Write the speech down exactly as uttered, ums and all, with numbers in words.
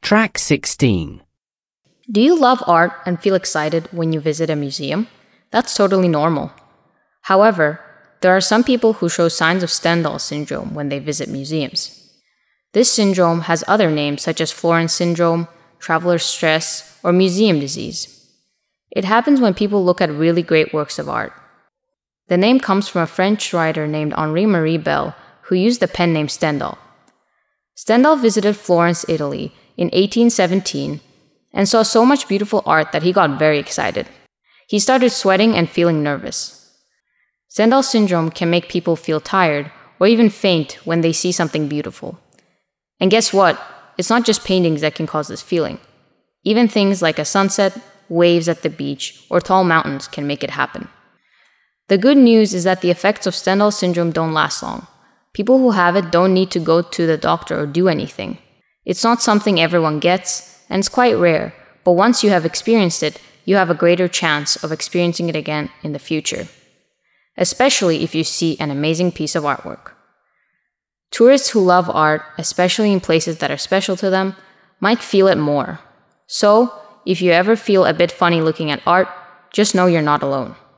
Track sixteen. Do you love art and feel excited when you visit a museum? That's totally normal. However, there are some people who show signs of Stendhal syndrome when they visit museums. This syndrome has other names such as Florence syndrome, traveler's stress, or museum disease. It happens when people look at really great works of art. The name comes from a French writer named Henri-Marie Belle who used the pen name Stendhal. Stendhal visited Florence, Italy in eighteen seventeen and saw so much beautiful art that he got very excited. He started sweating and feeling nervous. Stendhal syndrome can make people feel tired or even faint when they see something beautiful. And guess what? It's not just paintings that can cause this feeling. Even things like a sunset, waves at the beach, or tall mountains can make it happen. The good news is that the effects of Stendhal syndrome don't last long. People who have it don't need to go to the doctor or do anything. It's not something everyone gets, and it's quite rare, but once you have experienced it, you have a greater chance of experiencing it again in the future. Especially if you see an amazing piece of artwork. Tourists who love art, especially in places that are special to them, might feel it more. So, if you ever feel a bit funny looking at art, just know you're not alone.